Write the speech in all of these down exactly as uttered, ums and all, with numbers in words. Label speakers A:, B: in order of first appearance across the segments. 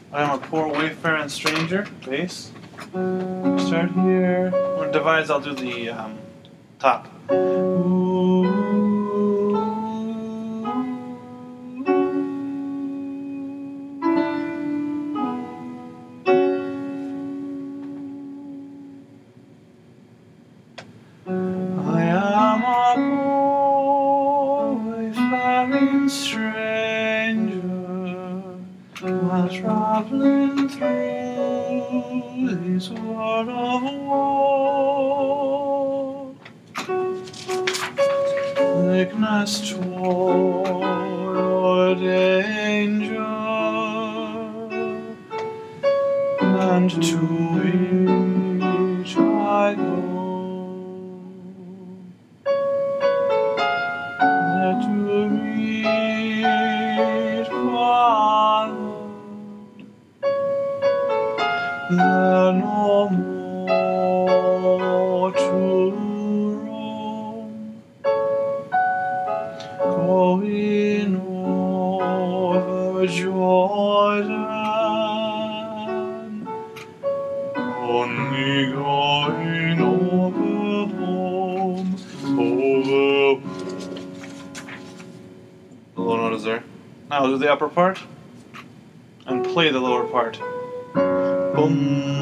A: I am a poor wayfarer and stranger. Bass. Start here. When divides, I'll do the um, top. Ooh. I am a poor wayfaring stranger, while traveling through this world of war. Sickness, toil, or danger, and to each I go. Let to meet Father, there no more to roam, going over Jordan, only going over home, over. The low note is there. Now I'll do the upper part and play the lower part. Boom,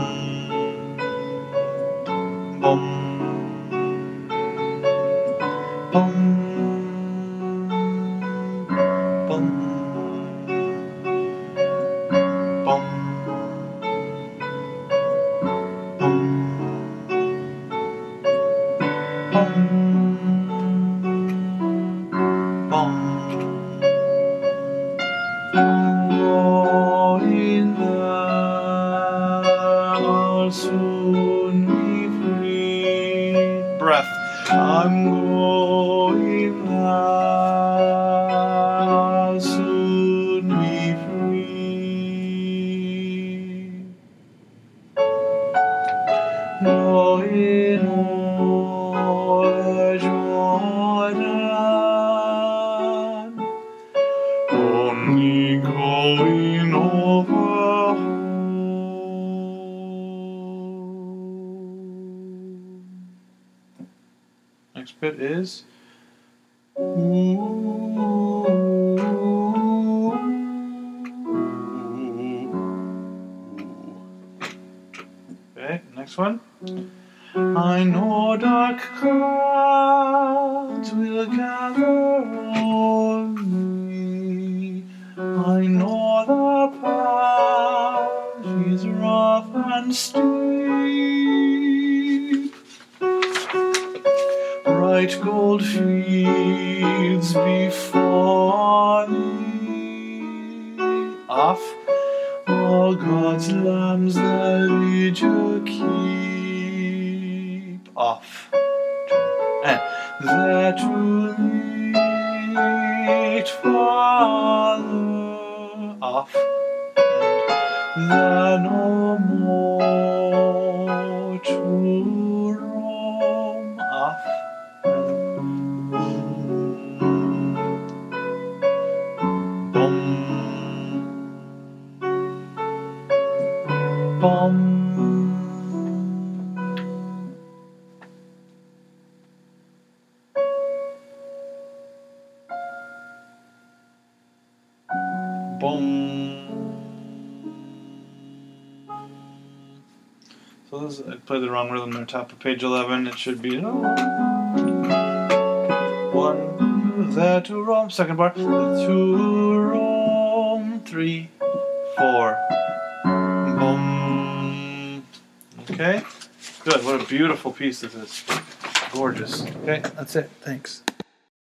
A: boom, boom, boom, boom, boom, boom, boom. I'm going there, I'll soon be free. Breath. I'm going there, I'll soon be free. Going over Jordan, only going over home. Next bit is ooh. Okay, next one. I know dark clouds will gather on me. I know the path is rough and steep. Bright gold fields before me. Off all God's lambs that lead you keep. Off. And there to meet Father. Off. And there no more to roam. Off. Boom. Boom. Boom. So this is, I played the wrong rhythm there. Top of page eleven. It should be oh, one there to roam. Second bar. To roam. Three, four. Boom. Okay. Good. What a beautiful piece this is. Gorgeous. Okay. That's it. Thanks.